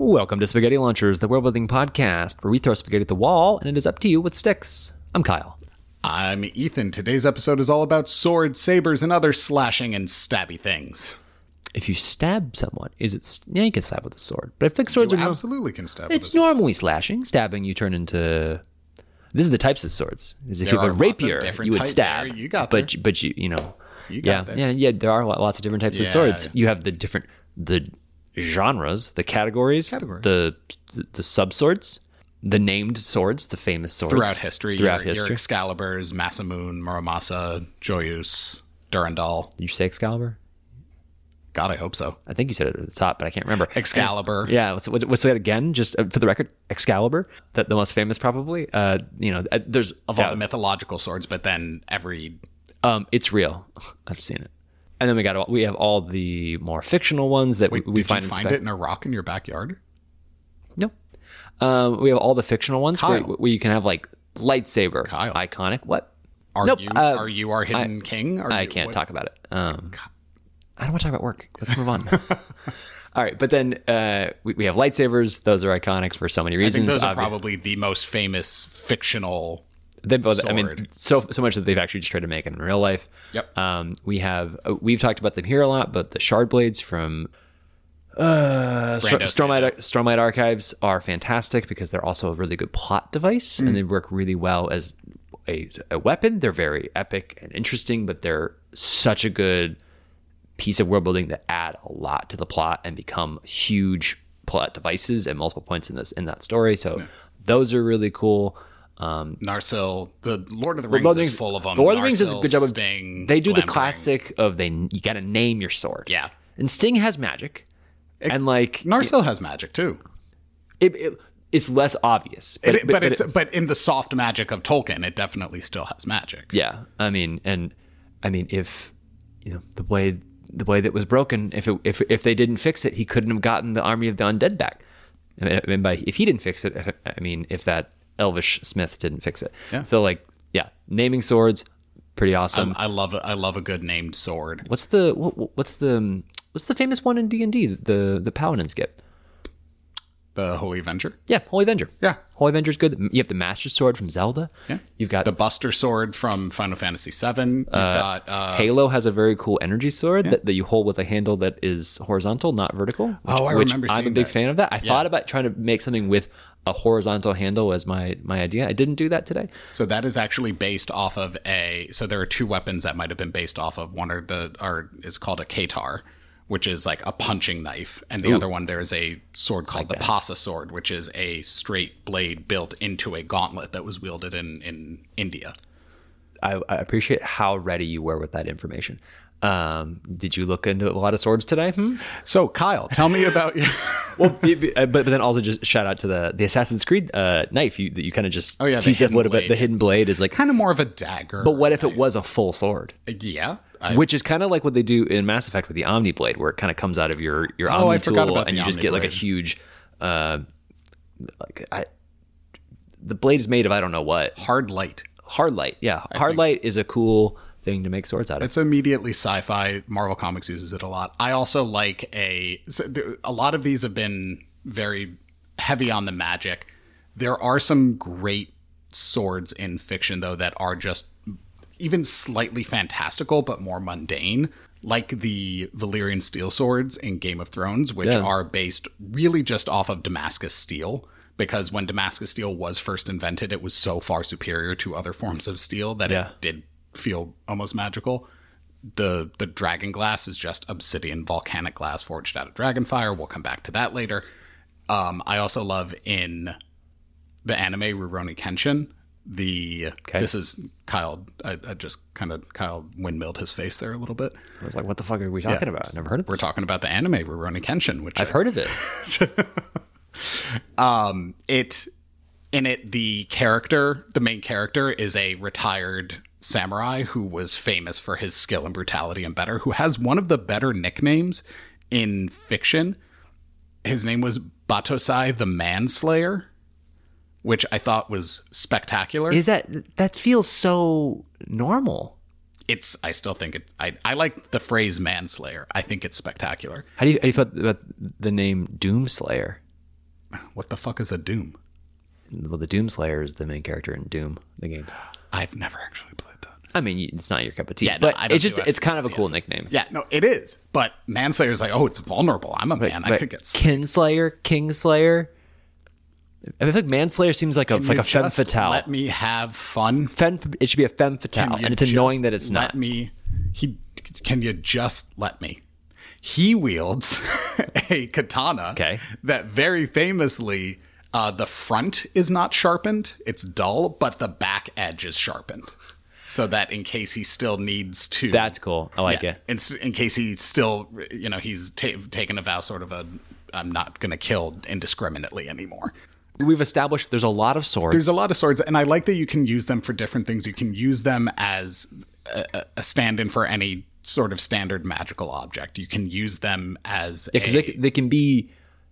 Welcome to Spaghetti Launchers, the world building podcast where we throw spaghetti at the wall and it is up to you what sticks. I'm Kyle. I'm Ethan. Today's episode is all about swords, sabers, and other slashing and stabby things. If you stab someone, you can stab with a sword. But I think swords You are absolutely can stab with It's a sword. normally slashing. Stabbing, you turn into. This is the types of swords. Because if There you have are a lots of rapier, different you would types stab. there. You got but you know. You got there. Yeah. There are lots of different types of Yeah. swords. You have the genres, the categories, the sub swords, the named swords, the famous swords Throughout history. Your Your Excaliburs, Masamune, Muramasa, Joyus, Durandal. Did you say Excalibur? God, I hope so. I think you said it at the top, but I can't remember. Excalibur. Yeah, what's that again? Just for the record, Excalibur, the most famous probably. There's Of all the mythological swords, but then it's real. I've seen it, and then we have all the more fictional ones that we did find. you find it in a rock in your backyard? No, we have all the fictional ones where you can have like lightsaber, Kyle. iconic. What? Are you our hidden king? I can't talk about it. I don't want to talk about work. Let's move on. All right, but then we have lightsabers. Those are iconic for so many I reasons. think those are probably the most famous fictional I mean, sword. so much that they've actually just tried to make it in real life. Yep. We've talked about them here a lot, but the shard blades from Stormlight Archives are fantastic because they're also a really good plot device and they work really well as a weapon. They're very epic and interesting, but they're such a good piece of world building that add a lot to the plot and become huge plot devices at multiple points in that story. So those are really cool. Narsil, the Lord of the Rings is full of them. The Lord of the Rings does a good job of Sting, they do the Glamoring. classic of you got to name your sword. Yeah. And Sting has magic. And like Narsil has magic too. it's less obvious. But in the soft magic of Tolkien, it definitely still has magic. Yeah. I mean if the blade that was broken, if they didn't fix it, he couldn't have gotten the army of the undead back. If he didn't fix it, if that elvish smith didn't fix it. Yeah. So naming swords, pretty awesome. I love a good named sword. What's the famous one in D&D? The paladin skip. The Holy Avenger. Yeah, Holy Avenger. Yeah. Holy Avenger's good. You have the Master Sword from Zelda. Yeah. You've got the Buster Sword from Final Fantasy VII. You've got Halo has a very cool energy sword that you hold with a handle that is horizontal, not vertical. I remember I'm a seeing big that. fan of that. I thought about trying to make something with a horizontal handle as my idea. I didn't do that today. So that is actually based off of so there are two weapons that might have been based off of. One is called a Katar, which is like a punching knife. And the other one, there's a sword called the Pasa sword, which is a straight blade built into a gauntlet that was wielded in India. I appreciate how ready you were with that information. Did you look into a lot of swords today? So Kyle, tell me about your... Well, but then also just shout out to the Assassin's Creed knife that you kind of just the teased hidden what about blade. the hidden blade is like kind of more of a dagger. But what if it was a full sword? Yeah. Which is kind of like what they do in Mass Effect with the Omni Blade, where it kind of comes out of your Omni tool, and you just get like a huge, the blade is made of I don't know what. Hard light. Hard light, yeah. Hard light is a cool thing to make swords out of. It's immediately sci-fi. Marvel Comics uses it a lot. I also like a lot of these have been very heavy on the magic. There are some great swords in fiction though that are just even slightly fantastical but more mundane, like the Valyrian steel swords in Game of Thrones, which are based really just off of Damascus steel. Because when Damascus steel was first invented, it was so far superior to other forms of steel that it did feel almost magical. The dragon glass is just obsidian volcanic glass forged out of dragonfire. We'll come back to that later. I also love in the anime Rurouni Kenshin. This is Kyle. I just kind of Kyle windmilled his face there a little bit. I was like, "What the fuck are we talking about? I've never heard of this." We're talking about the anime Rurouni Kenshin, which I've heard of it. The main character is a retired samurai who was famous for his skill and brutality and better, who has one of the better nicknames in fiction. His name was Batosai the Manslayer, which I thought was spectacular. Is that feels so normal? I still think it's, I like the phrase manslayer. I think it's spectacular. How do you feel about the name Doomslayer? What the fuck is a Doom? Well, the Doomslayer is the main character in Doom, the game. I've never actually played that. I mean, it's not your cup of tea, Yeah, no, but I don't it's just do it's kind of a cool FPSs. nickname. Yeah, no, it is. But Manslayer's like, oh, it's vulnerable. I'm a man. I But could get. Kinslayer, Kingslayer. I feel like Manslayer seems like a femme Just fatale. Let me have fun. It should be a femme fatale, Can you and it's annoying just that it's let not. me. Can you just let me? He wields a katana. Okay. That very famously, the front is not sharpened; it's dull, but the back edge is sharpened, so that in case he still needs to. That's cool. I like it. In case he still, he's taken a vow, sort of a, I'm not going to kill indiscriminately anymore. We've established there's a lot of swords. There's a lot of swords, and I like that you can use them for different things. You can use them as a stand-in for any sort of standard magical object. You can use them as because they can be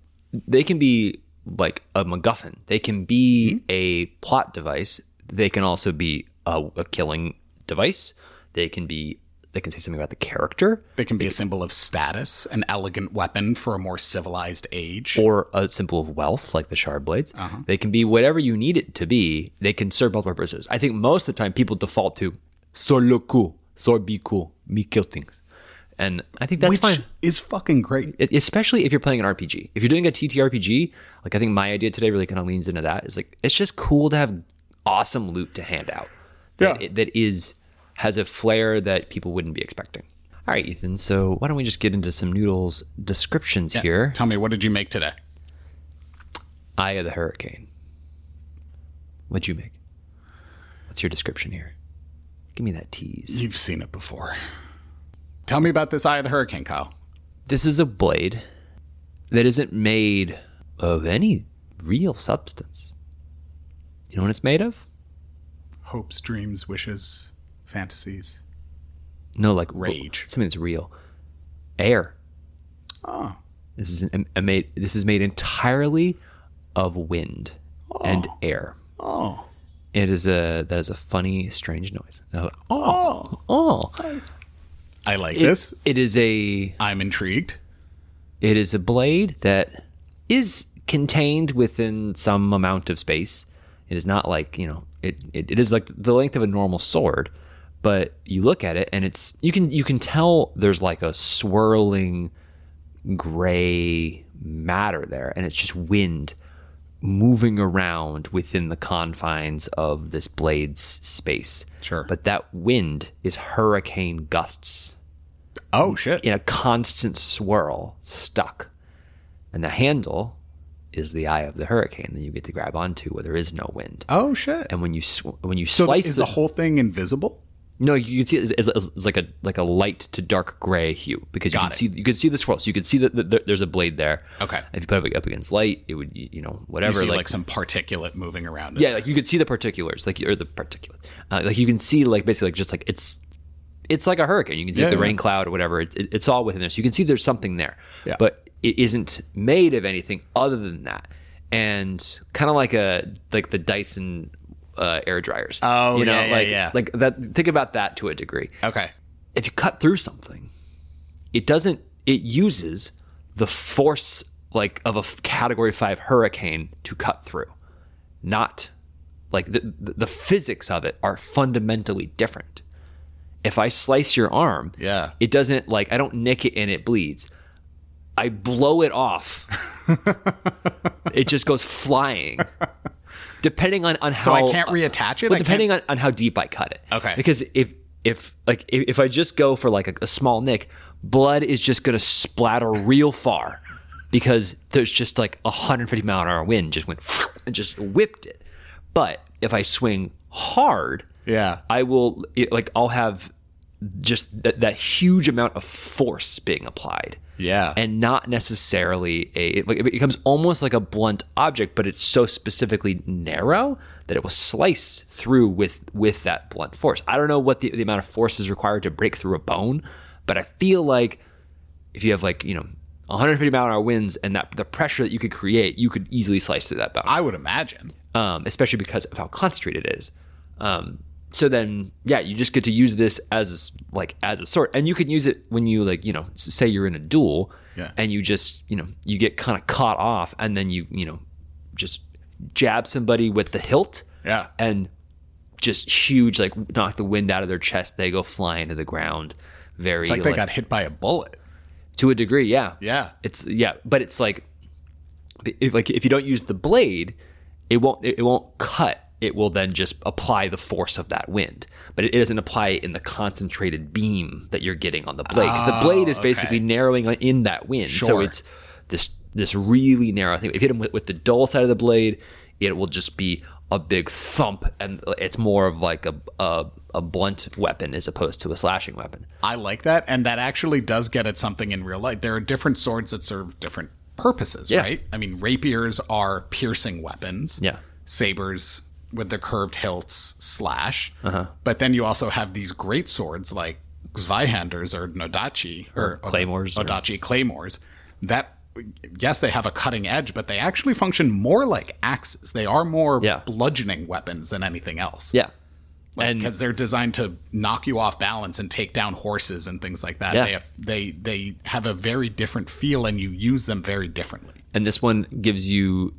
like a MacGuffin. They can be a plot device. They can also be a killing device. They can say something about the character, They can be a symbol of status, an elegant weapon for a more civilized age. or a symbol of wealth, like the shard blades. They can be whatever you need it to be. They can serve multiple purposes. I think most of the time people default to sword look cool, sword be cool, me kill things, and I think that's which fine. is fucking great. Especially if you're playing an RPG. If you're doing a TTRPG, like I think my idea today really kind of leans into that. Is like it's just cool to have awesome loot to hand out. That has a flair that people wouldn't be expecting. All right, Ethan. So why don't we just get into some Noodles descriptions here? Tell me, what did you make today? Eye of the Hurricane. What'd you make? What's your description here? Give me that tease. You've seen it before. Tell me about this Eye of the Hurricane, Kyle. This is a blade that isn't made of any real substance. You know what it's made of? Hopes, dreams, wishes, fantasies. No, like Rage. Something that's real. Air. Oh. This is made entirely of wind and air. Oh. That is a funny, strange noise. Oh. I like this. It is I'm intrigued. It is a blade that is contained within some amount of space. It is not like, it is like the length of a normal sword, but you look at it and you can tell there's like a swirling gray matter there, and it's just wind moving around within the confines of this blade's space. Sure. But that wind is hurricane gusts Oh, shit. in a constant swirl, stuck. And the handle is the eye of the hurricane that you get to grab onto where there is no wind. Oh, shit. And when you So slice is the whole thing invisible? no, you can see it it's like a light to dark gray hue because you can see the swirl. So you can see that there's a blade there. Okay. If you put it up against light, it would whatever. You see like some particulate moving around. Yeah, like you could see the particulars, or the particulate. Like you can see basically just like it's like a hurricane. You can see the rain cloud or whatever. It's all within there. So you can see there's something there. Yeah. But it isn't made of anything other than that. And kind of like the Dyson air dryers. Oh, yeah. Like that. Think about that to a degree. Okay. If you cut through something, it uses the force of a category 5 hurricane to cut through. Not like the physics of it are fundamentally different. If I slice your arm, it doesn't I don't nick it and it bleeds. I blow it off. It just goes flying. Depending on how, So I can't reattach it. Well, depending on how deep I cut it. Okay. Because if I just go for a small nick, blood is just going to splatter real far because there's just 150-mile-an-hour wind just went and just whipped it. But if I swing hard, I will I'll have just that huge amount of force being applied. Yeah. And not necessarily it becomes almost like a blunt object, but it's so specifically narrow that it will slice through with that blunt force. I don't know what the amount of force is required to break through a bone, but I feel like if you have 150-mile-an-hour winds and the pressure that you could create, you could easily slice through that bone. I would imagine. Especially because of how concentrated it is. So then, you just get to use this as a sword, and you can use it when you say you're in a duel, and you just you get kind of caught off, and then you just jab somebody with the hilt. Yeah. And just huge, like knock the wind out of their chest. They go flying to the ground. Very It's like they got hit by a bullet. to a degree. Yeah. Yeah. But it's like if you don't use the blade, it won't cut. It will then just apply the force of that wind, but it doesn't apply it in the concentrated beam that you're getting on the blade, because the blade is basically narrowing in that wind. Sure. So it's this really narrow thing. If you hit them with the dull side of the blade, it will just be a big thump, and it's more of like a blunt weapon as opposed to a slashing weapon. I like that, and that actually does get at something in real life. There are different swords that serve different purposes, right? I mean, rapiers are piercing weapons. Yeah. Sabers with the curved hilts slash. But then you also have these great swords like Zweihanders or Nodachi or claymores. Odachi claymores that, yes, they have a cutting edge, but they actually function more like axes. They are more bludgeoning weapons than anything else. Yeah. Because they're designed to knock you off balance and take down horses and things like that. Yeah. They have a very different feel, and you use them very differently. And this one gives you,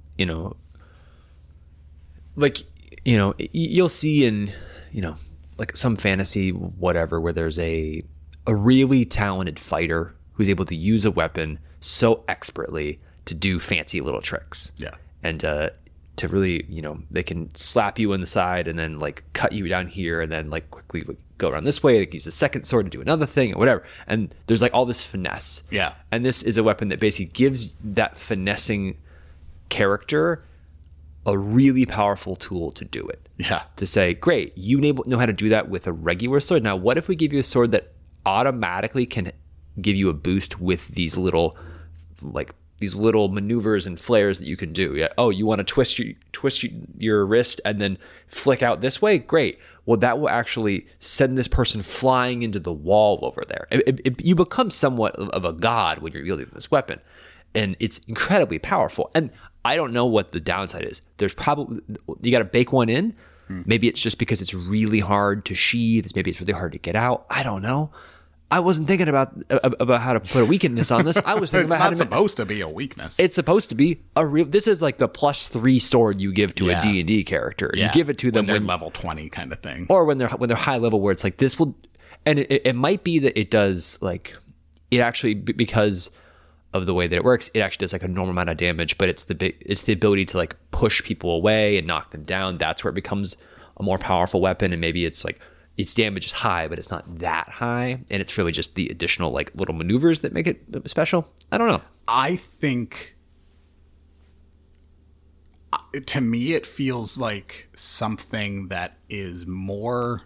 like, you'll see in, like some fantasy, whatever, where there's a really talented fighter who's able to use a weapon so expertly to do fancy little tricks. Yeah. And to really, they can slap you in the side and then like cut you down here and then like quickly go around this way. They can use the second sword to do another thing or whatever. And there's like all this finesse. Yeah. And this is a weapon that basically gives that finessing character a really powerful tool to do it. Yeah. To say, great, you know how to do that with a regular sword. Now, what if we give you a sword that automatically can give you a boost with these little maneuvers and flares that you can do? Yeah. Oh, you want to twist your wrist and then flick out this way? Great. Well, that will actually send this person flying into the wall over there. You become somewhat of a god when you're wielding this weapon, and it's incredibly powerful. And I don't know what the downside is. There's probably, you got to bake one in. Maybe it's just because it's really hard to sheathe. Maybe it's really hard to get out. I don't know. I wasn't thinking about how to put a weakness on this. I was thinking It's about how not to supposed to be a weakness. It's supposed to be a real. This is like the +3 sword you give to a D&D character. Yeah. You give it to them when they're level 20 kind of thing, or when they're high level, where it's like this will, and it might be that it does like it actually, because of the way that it works, it actually does like a normal amount of damage, but it's the ability to like push people away and knock them down. That's where it becomes a more powerful weapon, and maybe it's like its damage is high, but it's not that high, and it's really just the additional like little maneuvers that make it special. I don't know. I think, to me, it feels like something that is more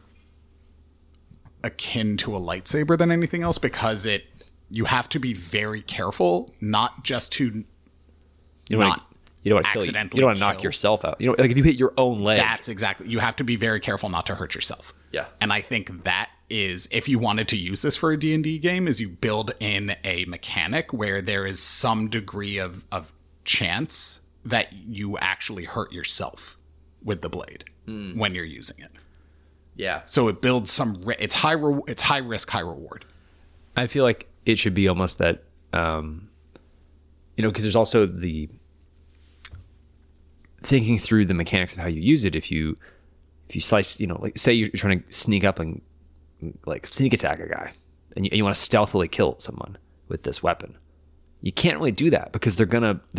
akin to a lightsaber than anything else, because you have to be very careful, not just to You don't want to kill you. You don't want to knock yourself out. Like if you hit your own leg. That's exactly. You have to be very careful not to hurt yourself. Yeah. And I think that is, if you wanted to use this for a D&D game, is you build in a mechanic where there is some degree of chance that you actually hurt yourself with the blade when you're using it. Yeah. So it builds it's high risk, high reward. I feel like it should be almost that, because there's also the thinking through the mechanics of how you use it. If you slice, like say you're trying to sneak up and like sneak attack a guy, and you want to stealthily kill someone with this weapon, you can't really do that because their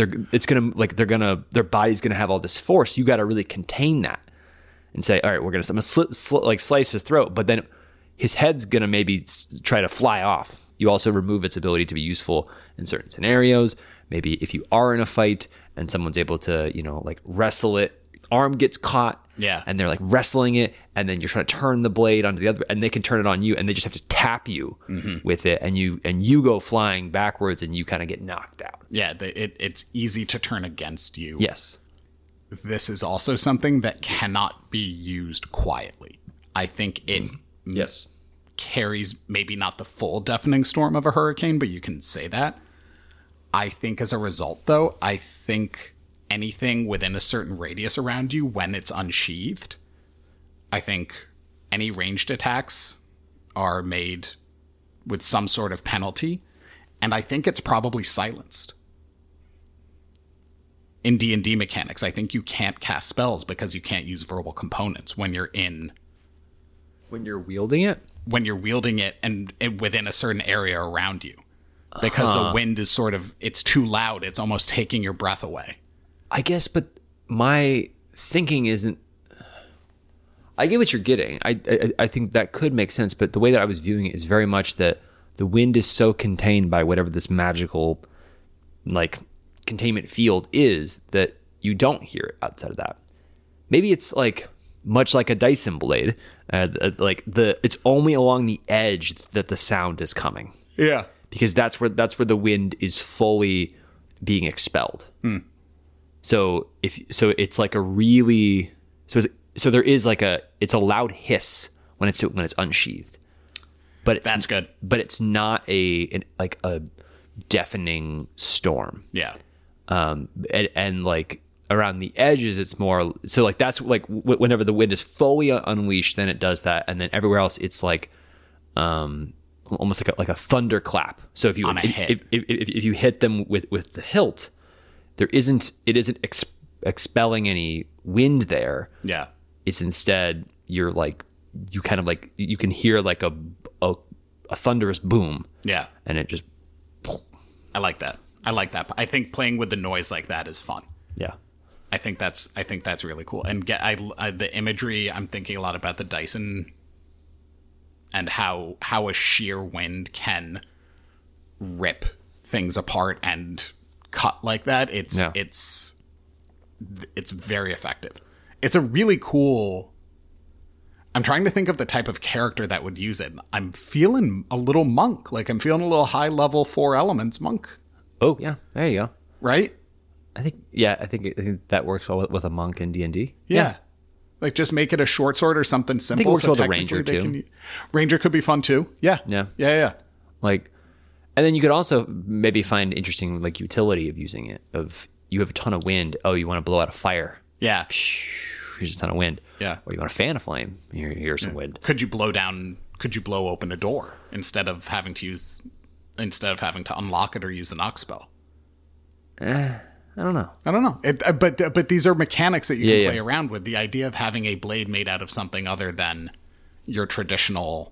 body's gonna have all this force. You got to really contain that and say, all right, I'm gonna slice his throat, but then his head's gonna maybe try to fly off. You also remove its ability to be useful in certain scenarios. Maybe if you are in a fight and someone's able to, like wrestle it, arm gets caught, and they're like wrestling it, and then you're trying to turn the blade onto the other, and they can turn it on you, and they just have to tap you with it, and you go flying backwards, and you kind of get knocked out. Yeah, it's easy to turn against you. Yes. This is also something that cannot be used quietly. I think it carries maybe not the full deafening storm of a hurricane, but you can say that. I think as a result, though, anything within a certain radius around you, when it's unsheathed, I think any ranged attacks are made with some sort of penalty, and I think it's probably silenced in D&D mechanics, I think you can't cast spells because you can't use verbal components when you're wielding it. When you're wielding it and within a certain area around you. Because the wind is it's too loud. It's almost taking your breath away. I guess, but my thinking isn't... I get what you're getting. I think that could make sense, but the way that I was viewing it is very much that the wind is so contained by whatever this magical, like, containment field is that you don't hear it outside of that. Maybe it's like much like a Dyson blade, it's only along the edge that the sound is coming. Yeah, because that's where the wind is fully being expelled. So it's like a really so there is like it's a loud hiss when it's unsheathed, but that's good. But it's not a deafening storm. Yeah. And like around the edges, it's more so like that's like whenever the wind is fully unleashed, then it does that, and then everywhere else it's like almost like a thunderclap. So if you if you hit them with the hilt, it isn't expelling any wind there. Yeah, it's instead you kind of like you can hear like a thunderous boom. Yeah, and it just. I like that. I think playing with the noise like that is fun. Yeah. I think that's really cool. And the imagery, I'm thinking a lot about the Dyson and how a sheer wind can rip things apart and cut like that. It's very effective. It's a really cool. I'm trying to think of the type of character that would use it. I'm feeling a little monk. Like I'm feeling a little high level 4 elements monk. Oh yeah, there you go. Right? I think that works well with a monk in D&D. Yeah. Like just make it a short sword or something simple. I think it works well with a ranger too. Ranger could be fun too. Yeah. Yeah. Like, and then you could also maybe find interesting like utility of using it. Of you have a ton of wind. Oh, you want to blow out a fire. Yeah. Here's a ton of wind. Yeah. Or you want to fan a flame. Here's some wind. Could you blow open a door instead of having to unlock it or use the knock spell? I don't know. But these are mechanics that you can play around with. The idea of having a blade made out of something other than your traditional,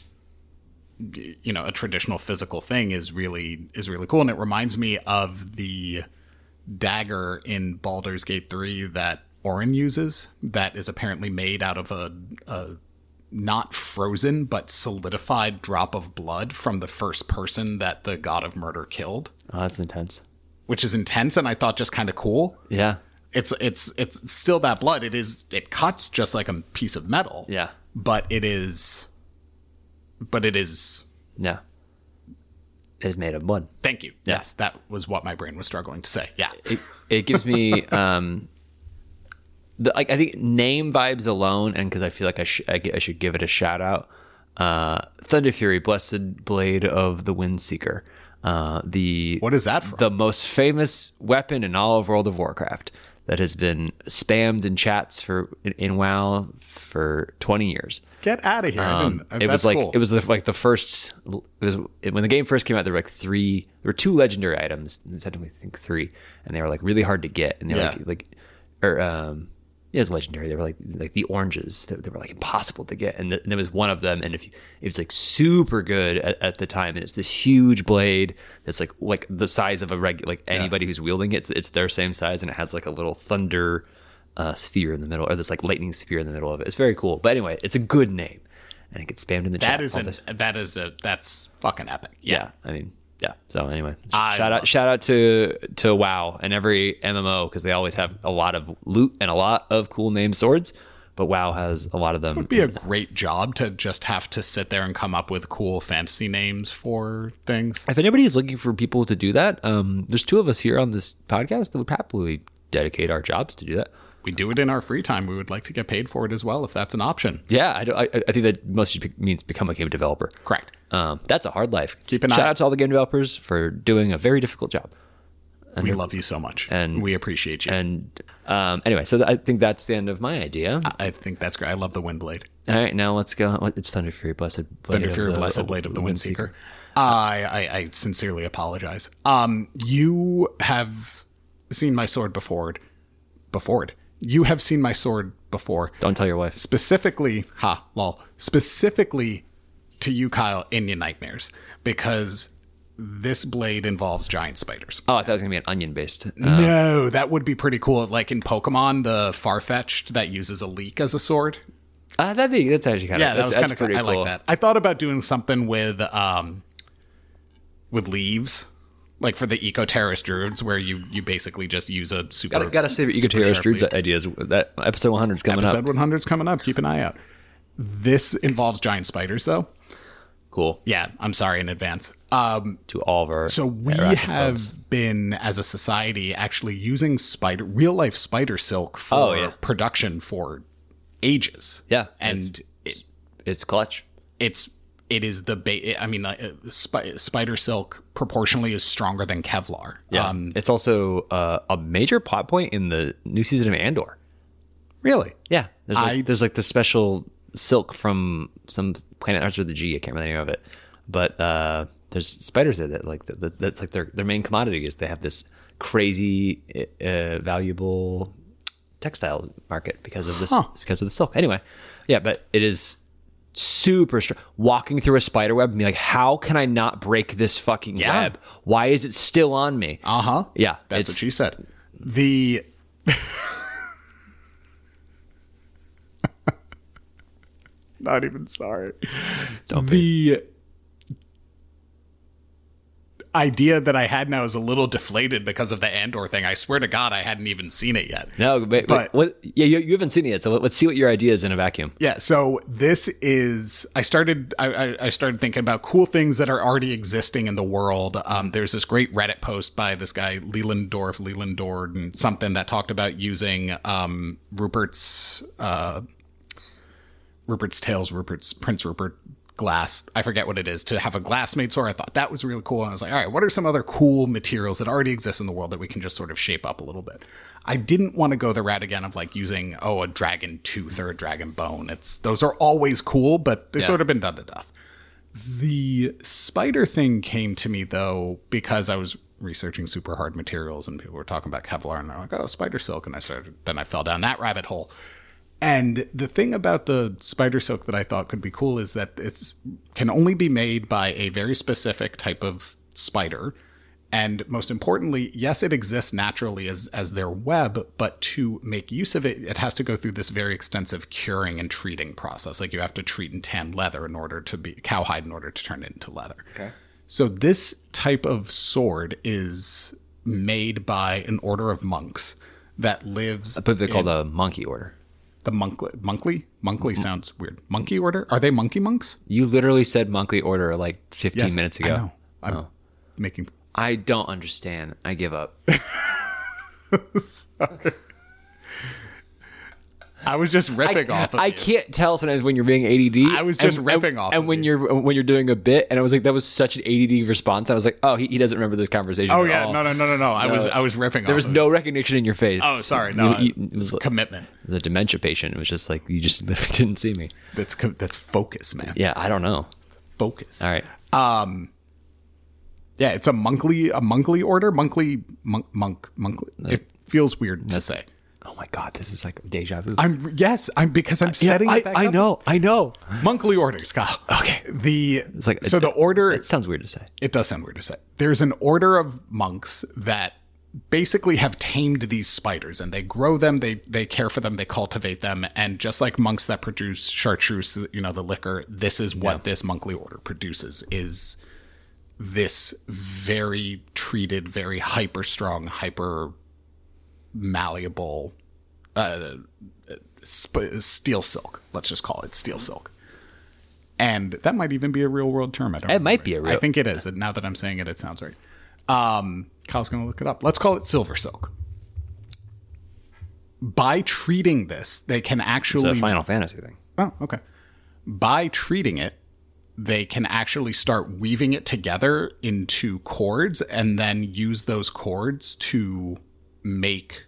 a traditional physical thing is really cool. And it reminds me of the dagger in Baldur's Gate 3 that Orin uses that is apparently made out of a not frozen but solidified drop of blood from the first person that the God of Murder killed. Oh, that's intense. Which is intense, and I thought just kind of cool. Yeah, it's still that blood. It cuts just like a piece of metal. Yeah, but it is. Yeah, it is made of blood. Thank you. Yeah. Yes, that was what my brain was struggling to say. Yeah, it gives me I think name vibes alone, and because I feel like I should give it a shout out. Thunder Fury, Blessed Blade of the Windseeker. What is that from? The most famous weapon in all of World of Warcraft that has been spammed in chats in WoW for 20 years. Get out of here! It was like cool. It was like the first. When the game first came out, there were like 3. There were 2 legendary items. Technically, I think 3, and they were like really hard to get. And they were it was legendary. They were like the oranges. They were like impossible to get, and there was one of them. And it was like super good at the time. And it's this huge blade that's like the size of a regular anybody who's wielding it. It's their same size, and it has like a little thunder sphere in the middle, or this like lightning sphere in the middle of it. It's very cool. But anyway, it's a good name, and it gets spammed in the chat. That's fucking epic. Yeah. I mean. Yeah. So anyway, shout out to WoW and every MMO, because they always have a lot of loot and a lot of cool named swords, but WoW has a lot of them. It would be a great job to just have to sit there and come up with cool fantasy names for things. If anybody is looking for people to do that, there's 2 of us here on this podcast that would happily dedicate our jobs to do that. We do it in our free time. We would like to get paid for it as well, if that's an option. Yeah, I think that mostly means become a game developer. Correct. That's a hard life. Keep an Shout out to all the game developers for doing a very difficult job. We love you so much, and we appreciate you. And anyway, so I think that's the end of my idea. I think that's great. I love the Windblade. All right, now let's go. It's Thunder Fury, Blessed Blade of the Windseeker. I sincerely apologize. You have seen my sword before. You have seen my sword before. Don't tell your wife. Specifically, specifically to you, Kyle, in your nightmares, because this blade involves giant spiders. Oh, I thought it was going to be an onion based. No, that would be pretty cool. Like in Pokemon, the Farfetch'd that uses a leek as a sword. That's actually kind of, That was kind of pretty cool. I cool. like that. I thought about doing something with leaves, like for the eco-terrorist druids, where you basically just use a super. Gotta save your Eco-Terrorist Druids ideas. That episode 100 is coming Episode up. 100 is coming up. Keep an eye out. This involves giant spiders, though. Cool. Yeah, I'm sorry in advance. To all of our So we Iraqi have folks. been, as a society, actually using real life spider silk for production for ages. Yeah, and it's clutch. it is spider silk proportionally is stronger than Kevlar. Yeah, it's also a major plot point in the new season of Andor. Really? Yeah, there's like the special silk from some planet starts with the G. I can't remember the name of it, but there's spiders there that like that's like their main commodity is they have this crazy valuable textile market because of this because of the silk. Anyway, yeah, but it is super strong. Walking through a spider web and be like, how can I not break this fucking web? Why is it still on me? Yeah, That's what she said. Not even sorry. The idea that I had now is a little deflated because of the Andor thing. I swear to God, I hadn't even seen it yet. No, but what? Yeah, you haven't seen it yet. So let's see what your idea is in a vacuum. Yeah. So this is. I started thinking about cool things that are already existing in the world. There's this great Reddit post by this guy Leland and something that talked about using Prince Rupert glass. I forget what it is, to have a glass made sword. I thought that was really cool. And I was like, all right, what are some other cool materials that already exist in the world that we can just sort of shape up a little bit? I didn't want to go the route again of like using, a dragon tooth or a dragon bone. Those are always cool, but they've sort of been done to death. The spider thing came to me though, because I was researching super hard materials and people were talking about Kevlar and they're like, oh, spider silk. And then I fell down that rabbit hole. And the thing about the spider silk that I thought could be cool is that it can only be made by a very specific type of spider. And most importantly, yes, it exists naturally as their web, but to make use of it, it has to go through this very extensive curing and treating process. Like you have to treat and tan leather in order to be cowhide in order to turn it into leather. Okay. So this type of sword is made by an order of monks that lives. I believe they're called a monkey order. The Monkly sounds weird. Monkey order? Are they monkey monks? You literally said monkey order like 15 minutes ago. I know. I'm making. I don't understand. I give up. Sorry. I was just ripping off of I you. can't tell sometimes when you're being ADD. I was just ripping off And of when you. you're doing a bit, and I was like, that was such an ADD response. I was like, oh, he doesn't remember this conversation. Oh at yeah, all. no. I was ripping off. There was of no recognition in your face. Oh, sorry. No, it was commitment. It was a dementia patient. It was just like you just didn't see me. That's focus, man. Yeah, I don't know. Focus. All right. Yeah, it's a monkly order. Monkly. It feels weird to say. Oh my god, this is like deja vu. Because I'm setting it back I up. know. Monkly orders, Kyle. Okay. It's like the order. It sounds weird to say. It does sound weird to say. There's an order of monks that basically have tamed these spiders, and they grow them, they care for them, they cultivate them, and just like monks that produce chartreuse, the liquor, this is what this monkly order produces, is this very treated, very hyper strong, hyper malleable steel silk. Let's just call it steel silk. And that might even be a real world term. It might be a real. I think it is. And now that I'm saying it, it sounds right. Kyle's going to look it up. Let's call it silver silk. By treating this, they can actually... It's a Final Fantasy thing. Oh, okay. By treating it, they can actually start weaving it together into cords and then use those cords to make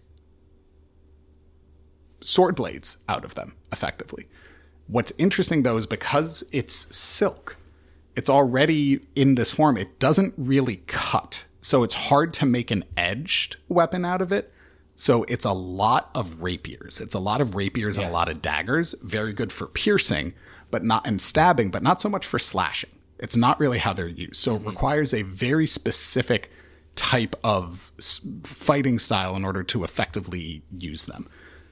sword blades out of them, effectively. What's interesting, though, is because it's silk, it's already in this form. It doesn't really cut. so it's hard to make an edged weapon out of it. So it's a lot of rapiers. It's a lot of rapiers and a lot of daggers. Very good for piercing, but not and stabbing, but not so much for slashing. It's not really how they're used. So it requires a very specific type of fighting style in order to effectively use them.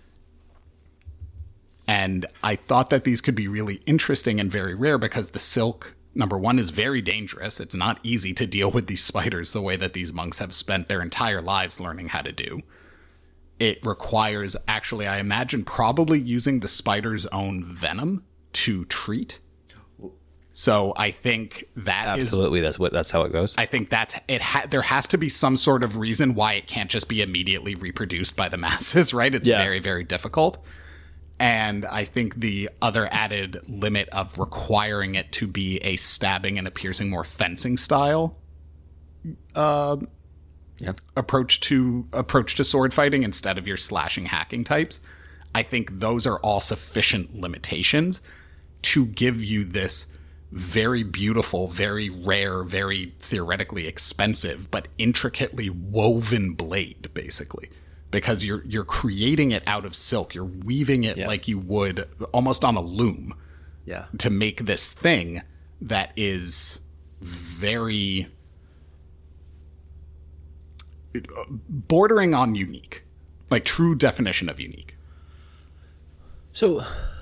And I thought that these could be really interesting and very rare because the silk, number one, is very dangerous. It's not easy to deal with these spiders the way that these monks have spent their entire lives learning how to do. It requires, actually, I imagine, probably using the spider's own venom to treat. So I think that absolutely that's how it goes. I think that's it. There has to be some sort of reason why it can't just be immediately reproduced by the masses, right? It's very, very difficult. And I think the other added limit of requiring it to be a stabbing and a piercing, more fencing style approach to sword fighting instead of your slashing hacking types. I think those are all sufficient limitations to give you this very beautiful, very rare, very theoretically expensive, but intricately woven blade, basically. Because you're creating it out of silk. You're weaving it like you would almost on a loom to make this thing that is very bordering on unique, like true definition of unique. So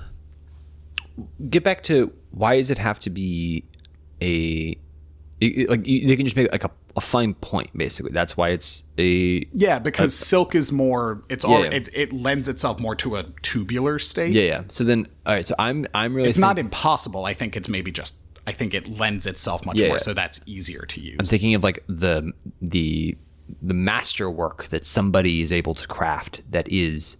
get back to why does it have to be they can just make like a fine point, basically. That's why it's because silk is more it lends itself more to a tubular state. So then all right, so I'm really it's not impossible. I think it's maybe just I think it lends itself much more, so that's easier to use. I'm thinking of like the masterwork that somebody is able to craft that is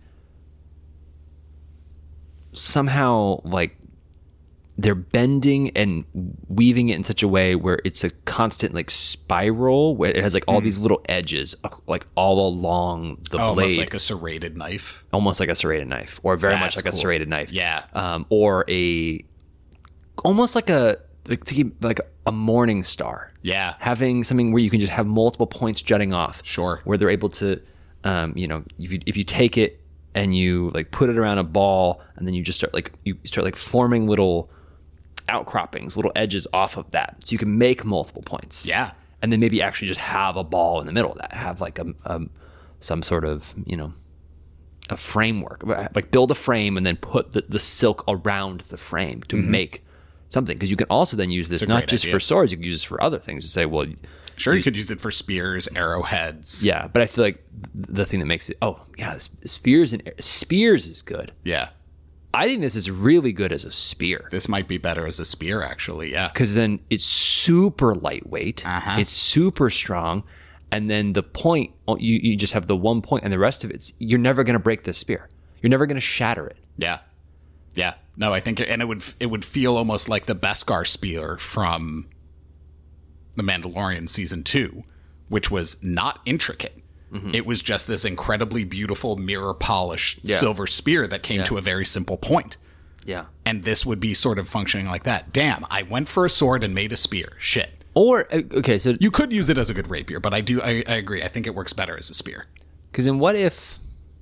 somehow like they're bending and weaving it in such a way where it's a constant like spiral where it has like all these little edges like all along the blade. Almost like a serrated knife. Or very much like a serrated knife. Yeah. Or almost like a morning star. Yeah. Having something where you can just have multiple points jutting off. Sure. Where they're able to, if you take it and you like put it around a ball and then you just start forming little outcroppings, little edges off of that. So you can make multiple points. Yeah. And then maybe actually just have a ball in the middle of that. Have like some sort of, a framework. Like build a frame and then put the silk around the frame to make something, because you can also then use this not just for swords, you can use this for other things to say, well, sure, you could use it for spears, arrowheads. Yeah, but I feel like the thing that makes it, spears is good. Yeah. I think this is really good as a spear. This might be better as a spear, actually, yeah. Because then it's super lightweight, it's super strong, and then the point, you just have the one point, and the rest of you're never going to break this spear. You're never going to shatter it. Yeah. Yeah. No, I think, and it would feel almost like the Beskar spear from The Mandalorian season 2, which was not intricate. It was just this incredibly beautiful mirror polished silver spear that came to a very simple point. Yeah. And this would be sort of functioning like that. Damn, I went for a sword and made a spear. Shit. Or, okay, so you could use it as a good rapier, but I agree. I think it works better as a spear. Because then what if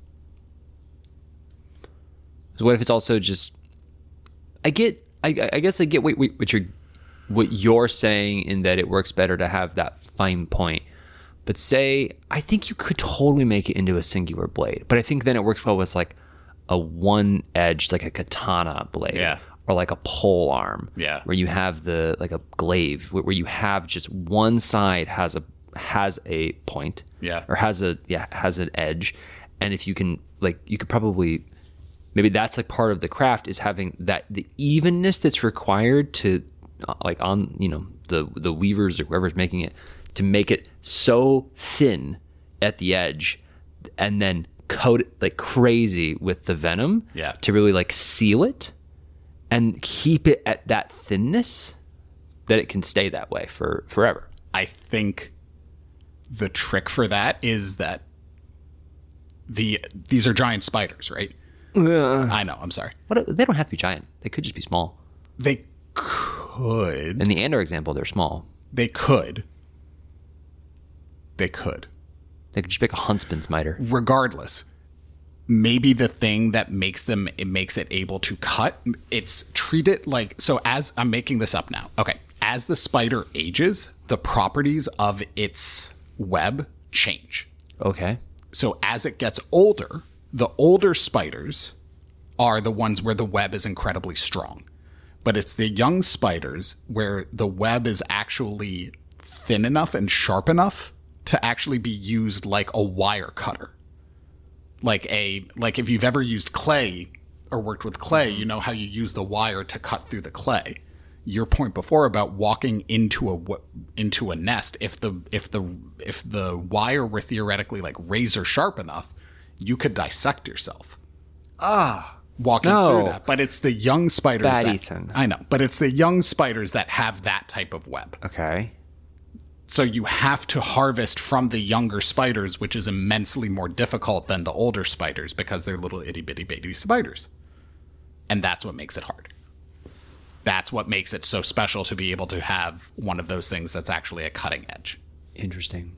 it's also just, I guess I get what you're saying in that it works better to have that fine point. But I think you could totally make it into a singular blade. But I think then it works well with like a one edge, like a katana blade, or like a pole arm, where you have like a glaive, where you have just one side has a point, or has an edge, and if you can, like, you could probably. Maybe that's like part of the craft is having the evenness that's required to like on, the weavers or whoever's making it to make it so thin at the edge and then coat it like crazy with the venom to really like seal it and keep it at that thinness that it can stay that way for forever. I think the trick for that is that these are giant spiders, right? I know. I'm sorry. They don't have to be giant. They could just be small. They could. In the Andor example, they're small. They could. They could. They could just make a huntsman's miter. Regardless, maybe the thing that makes it able to cut, it's treated like, so as I'm making this up now. Okay. As the spider ages, the properties of its web change. Okay. So as it gets older, the older spiders are the ones where the web is incredibly strong. But it's the young spiders where the web is actually thin enough and sharp enough to actually be used like a wire cutter. Like if you've ever used clay or worked with clay, you know how you use the wire to cut through the clay. Your point before about walking into a nest, if the wire were theoretically like razor sharp enough, you could dissect yourself. Walking through that. But it's the young spiders Ethan. I know, but it's the young spiders that have that type of web. Okay. So you have to harvest from the younger spiders, which is immensely more difficult than the older spiders because they're little itty bitty baby spiders. And that's what makes it hard. That's what makes it so special to be able to have one of those things that's actually a cutting edge. Interesting.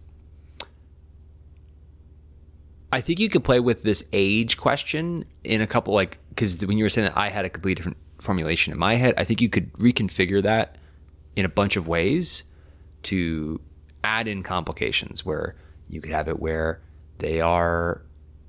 I think you could play with this age question in a couple, like, because when you were saying that I had a completely different formulation in my head, I think you could reconfigure that in a bunch of ways to add in complications where you could have it where they are,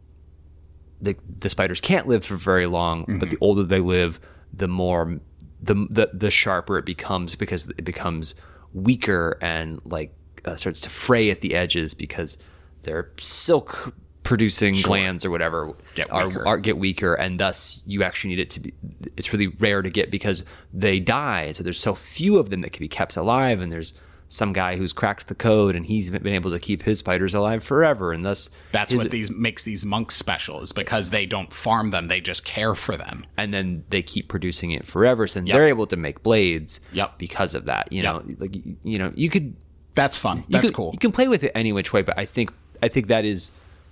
the spiders can't live for very long, but the older they live, the more, the sharper it becomes because it becomes weaker and like starts to fray at the edges because their silk producing glands or whatever get weaker, and thus you actually need it to be, it's really rare to get because they die. So there's so few of them that can be kept alive, and there's some guy who's cracked the code and he's been able to keep his spiders alive forever, and thus that's what makes these monks special, is because they don't farm them, they just care for them, and then they keep producing it forever, so then they're able to make blades because of that. You know, like, you know, you could, that's fun, that's cool. You can play with it any which way, but I think that is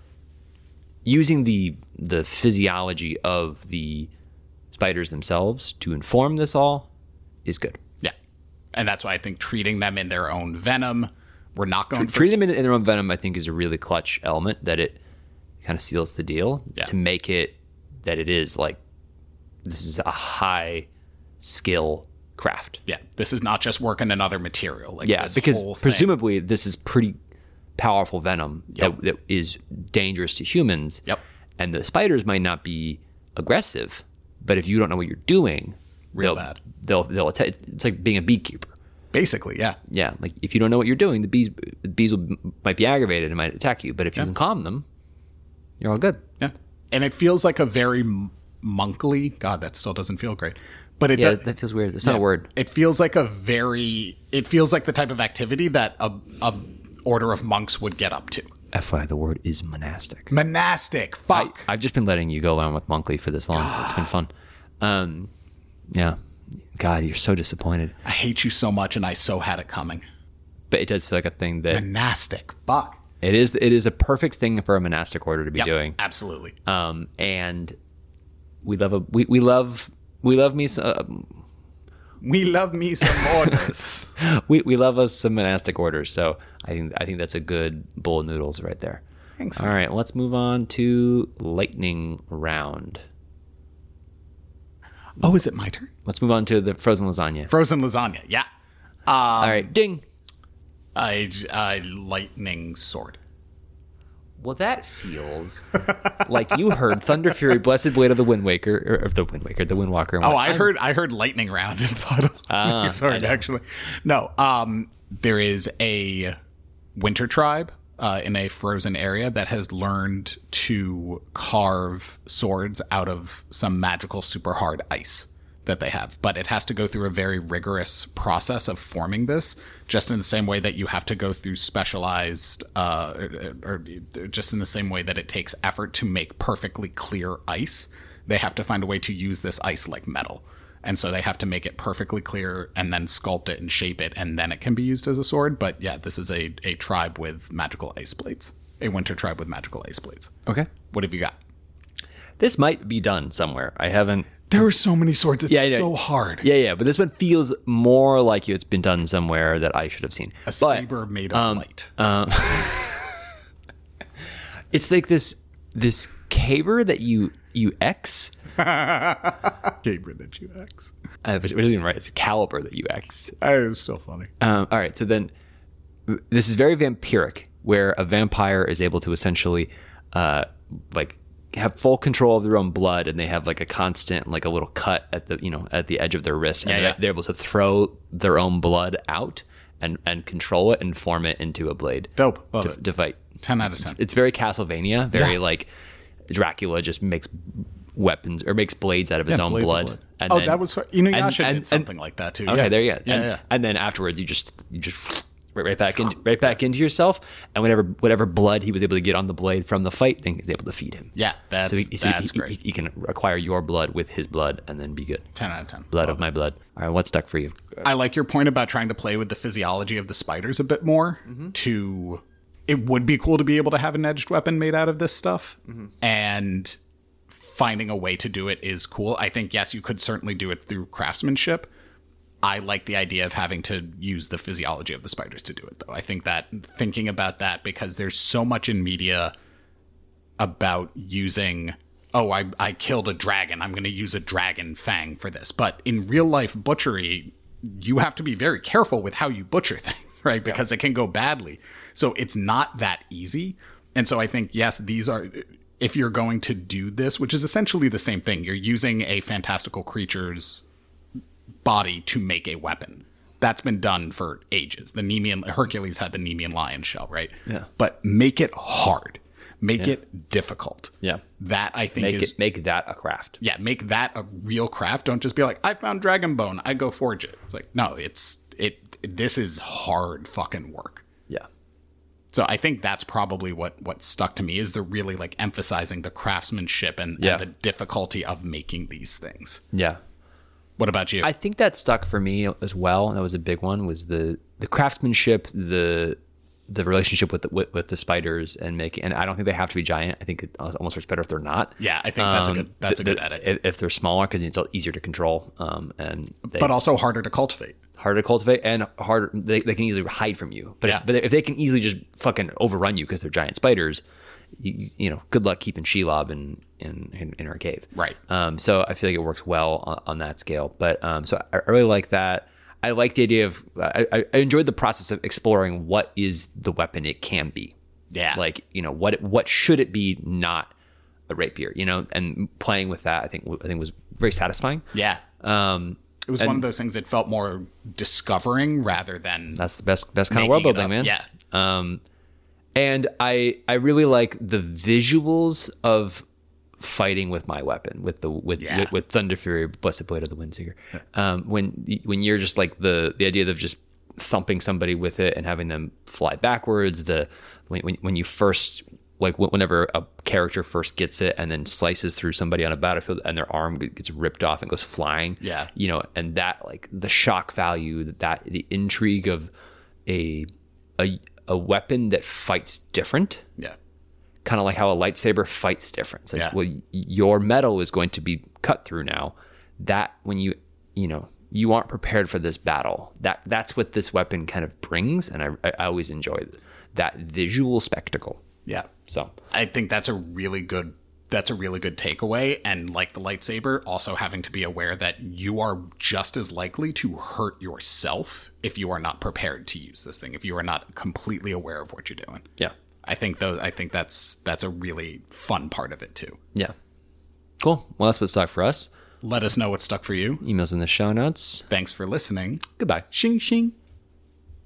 using the physiology of the spiders themselves to inform this all is good. Yeah. And that's why I think treating them in their own venom, we're not going for... Treating them in their own venom, I think, is a really clutch element that it kind of seals the deal to make it that it is like, this is a high skill craft. Yeah. This is not just working another material. Like, because presumably this is pretty powerful venom that is dangerous to humans. And the spiders might not be aggressive, but if you don't know what you're doing, they'll attack. It's like being a beekeeper, basically. Yeah. Like if you don't know what you're doing, the bees might be aggravated and might attack you. But if you can calm them, you're all good. Yeah. And it feels like a very monkly. God, that still doesn't feel great. But that feels weird. It's not a word. It feels like it feels like the type of activity that a order of monks would get up to. FYI, the word is monastic. Monastic. Fuck. I've just been letting you go on with monkly for this long. It's been fun. Yeah. God, you're so disappointed. I hate you so much, and I so had it coming. But it does feel like a thing that... Monastic. Fuck. It is a perfect thing for a monastic order to be doing. Absolutely. And we love me some... We love me some orders. we love us some monastic orders. So I think that's a good bowl of noodles right there. Thanks. All right, let's move on to lightning round. Oh, is it my turn? Let's move on to the frozen lasagna. Frozen lasagna, yeah. All right, ding. A lightning sword. Well, that feels like you heard Thunder Fury, Blessed Blade of the Wind Waker, or of the Windwalker. Oh, I heard lightning round and thought of lightning sword, actually. No, there is a winter tribe in a frozen area that has learned to carve swords out of some magical super hard ice that they have, but it has to go through a very rigorous process of forming this, just in the same way that you have to go through specialized or just in the same way that it takes effort to make perfectly clear ice. They have to find a way to use this ice like metal, and so they have to make it perfectly clear and then sculpt it and shape it, and then it can be used as a sword. But yeah, this is a tribe with magical ice blades, a winter tribe with magical ice blades. Okay, what have you got? This might be done somewhere. I haven't. There are so many swords. It's so hard. Yeah. But this one feels more like it's been done somewhere that I should have seen. Saber made of light. It's like this caber that you X. Caber that you X. Which isn't even right. It's a caliber that you X. It was still funny. All right. So then this is very vampiric, where a vampire is able to essentially like have full control of their own blood, and they have like a constant, like a little cut at the edge of their wrist. And they're able to throw their own blood out and control it and form it into a blade. Dope. Love it. To fight. 10 out of 10. It's very Castlevania, very like Dracula just makes weapons or makes blades out of his own blood. And that was Inuyasha did something like that too. Okay, there you go. Yeah. And then afterwards, you just right back into yourself, and whatever blood he was able to get on the blade from the fight, then he's able to feed him. Yeah, that's great. He can acquire your blood with his blood and then be good. 10 out of 10. Blood of my blood. All right, what's stuck for you? I like your point about trying to play with the physiology of the spiders a bit more. It would be cool to be able to have an edged weapon made out of this stuff, and finding a way to do it is cool. I think, yes, you could certainly do it through craftsmanship. I like the idea of having to use the physiology of the spiders to do it, though. I think that thinking about that, because there's so much in media about using, I killed a dragon, I'm going to use a dragon fang for this. But in real life butchery, you have to be very careful with how you butcher things, right? Because it can go badly. So it's not that easy. And so I think, yes, these are, if you're going to do this, which is essentially the same thing, you're using a fantastical creature's body to make a weapon. That's been done for ages. Hercules had the Nemean lion shell, right? Yeah. But make it hard. Make it difficult. Yeah. That I think make that a craft. Yeah, make that a real craft. Don't just be like, I found dragon bone, I go forge it. It's like, no, this is hard fucking work. Yeah. So I think that's probably what stuck to me, is the really like emphasizing the craftsmanship and the difficulty of making these things. Yeah. What about you? I think that stuck for me as well. That was a big one, was the craftsmanship, the relationship with the spiders, and I don't think they have to be giant. I think it almost works better if they're not. Yeah, I think that's a good edit. If they're smaller, because it's easier to control, but also harder to cultivate. Harder to cultivate, and harder. They can easily hide from you. But if they can easily just fucking overrun you because they're giant spiders, good luck keeping Shelob in her cave. Right. So I feel like it works well on that scale. But so I really like that. I like the idea of I enjoyed the process of exploring what is the weapon it can be. Yeah. Like, what should it be, not a rapier, and playing with that I think was very satisfying. Yeah. It was one of those things that felt more discovering rather than, that's the best kind of world building, man. Yeah. And I really like the visuals of fighting with my weapon, with Thunder Fury, Blessed Blade of the Windseeker. When you're just like the idea of just thumping somebody with it and having them fly backwards, when you first, like whenever a character first gets it and then slices through somebody on a battlefield and their arm gets ripped off and goes flying. Yeah. And that, like, the shock value, that the intrigue of a weapon that fights different. Yeah. Kind of like how a lightsaber fights different. It's like, well, your metal is going to be cut through now. That when you aren't prepared for this battle. That's what this weapon kind of brings, and I always enjoy that visual spectacle. Yeah. So I think that's a really good takeaway. And like the lightsaber, also having to be aware that you are just as likely to hurt yourself if you are not prepared to use this thing, if you are not completely aware of what you're doing. Yeah. I think that's a really fun part of it too. Yeah. Cool. Well, that's what stuck for us. Let us know what stuck for you. Emails in the show notes. Thanks for listening. Goodbye. Shing shing.